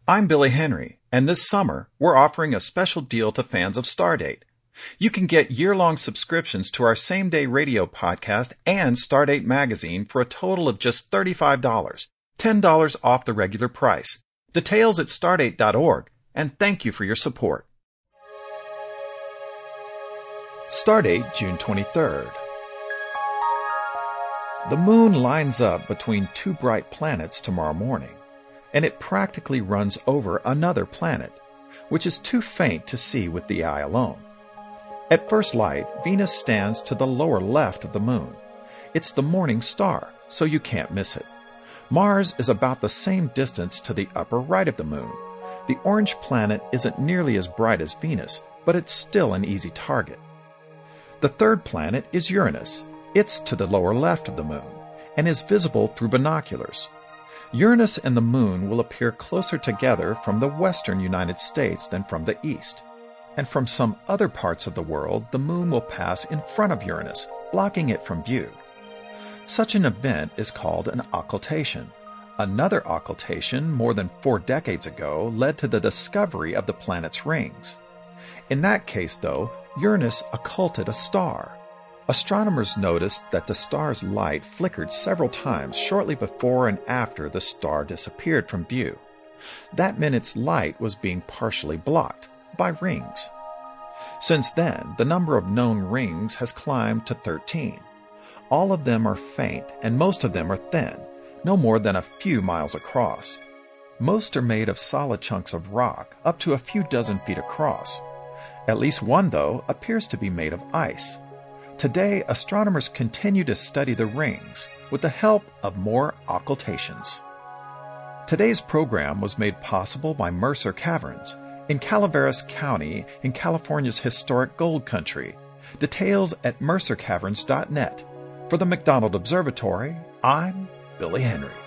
I'm Billy Henry, and this summer we're offering a special deal to fans of Stardate. You can get year-long subscriptions to our same-day radio podcast and Stardate magazine for a total of just $35, $10 off the regular price. Details at stardate.org, and thank you for your support. Stardate, June 23rd. The moon lines up between two bright planets tomorrow morning, and it practically runs over another planet, which is too faint to see with the eye alone. At first light, Venus stands to the lower left of the moon. It's the morning star, so you can't miss it. Mars is about the same distance to the upper right of the moon. The orange planet isn't nearly as bright as Venus, but it's still an easy target. The third planet is Uranus. It's to the lower left of the moon, and is visible through binoculars. Uranus and the moon will appear closer together from the western United States than from the east. And from some other parts of the world, the moon will pass in front of Uranus, blocking it from view. Such an event is called an occultation. Another occultation, more than 4 decades ago, led to the discovery of the planet's rings. In that case, though, Uranus occulted a star. Astronomers noticed that the star's light flickered several times shortly before and after the star disappeared from view. That meant its light was being partially blocked by rings. Since then, the number of known rings has climbed to 13. All of them are faint, and most of them are thin, no more than a few miles across. Most are made of solid chunks of rock, up to a few dozen feet across. At least one, though, appears to be made of ice. Today, astronomers continue to study the rings with the help of more occultations. Today's program was made possible by Mercer Caverns in Calaveras County in California's historic gold country. Details at mercercaverns.net. For the McDonald Observatory, I'm Billy Henry.